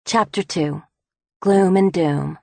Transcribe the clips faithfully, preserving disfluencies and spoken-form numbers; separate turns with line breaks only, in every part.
Chapter two. Gloom and Doom.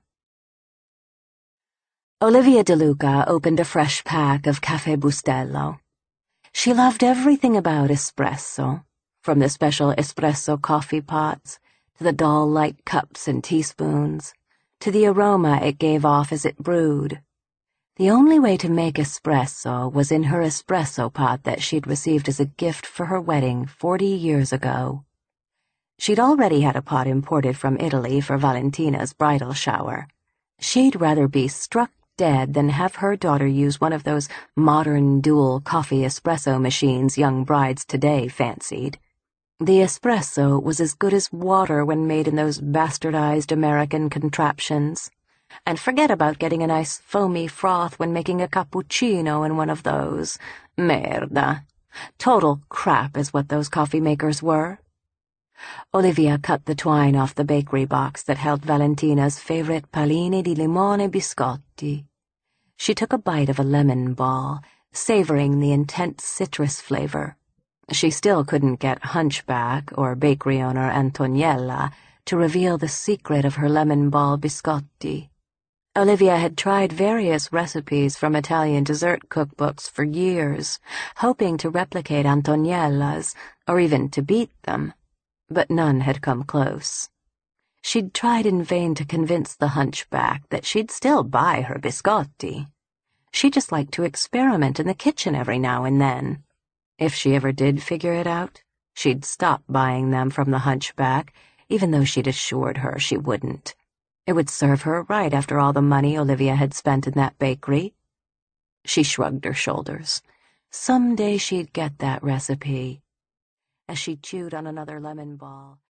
Olivia DeLuca opened a fresh pack of Caffè Bustelo. She loved everything about espresso, from the special espresso coffee pots, to the dull light cups and teaspoons, to the aroma it gave off as it brewed. The only way to make espresso was in her espresso pot that she'd received as a gift for her wedding forty years ago. She'd already had a pot imported from Italy for Valentina's bridal shower. She'd rather be struck dead than have her daughter use one of those modern dual coffee espresso machines young brides today fancied. The espresso was as good as water when made in those bastardized American contraptions. And forget about getting a nice foamy froth when making a cappuccino in one of those. Merda. Total crap is what those coffee makers were. Olivia cut the twine off the bakery box that held Valentina's favorite palline di limone biscotti. She took a bite of a lemon ball, savoring the intense citrus flavor. She still couldn't get Hunchback or bakery owner Antoniella to reveal the secret of her lemon ball biscotti. Olivia had tried various recipes from Italian dessert cookbooks for years, hoping to replicate Antoniella's, or even to beat them. But none had come close. She'd tried in vain to convince the Hunchback that she'd still buy her biscotti. She just liked to experiment in the kitchen every now and then. If she ever did figure it out, she'd stop buying them from the Hunchback, even though she'd assured her she wouldn't. It would serve her right after all the money Olivia had spent in that bakery. She shrugged her shoulders. Someday she'd get that recipe. As she chewed on another lemon ball,